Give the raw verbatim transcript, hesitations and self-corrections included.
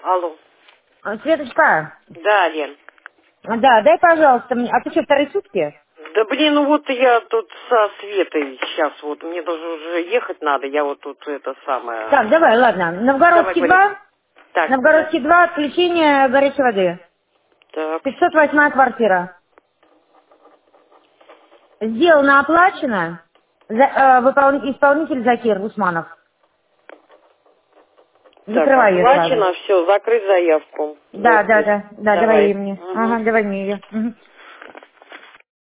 Алло. А, Светочка, Да, Лен. а, да, дай, пожалуйста, мне... А ты что, вторые сутки? Да блин, ну вот я тут со Светой сейчас вот, мне даже уже ехать надо, я вот тут это самое... Так, давай, ладно. Давай Новгородский говори. два, Так, Новгородский два, отключение горячей воды. так, пятьсот восьмая квартира. Сделано, оплачено. За- э, выпол- Исполнитель Закир Усманов. так, Закрывай ее сразу. оплачено, все, закрыть заявку. Да, да, Окей. да, да, давай Давай. ее мне. Угу. Ага, давай мне ее. Мгм.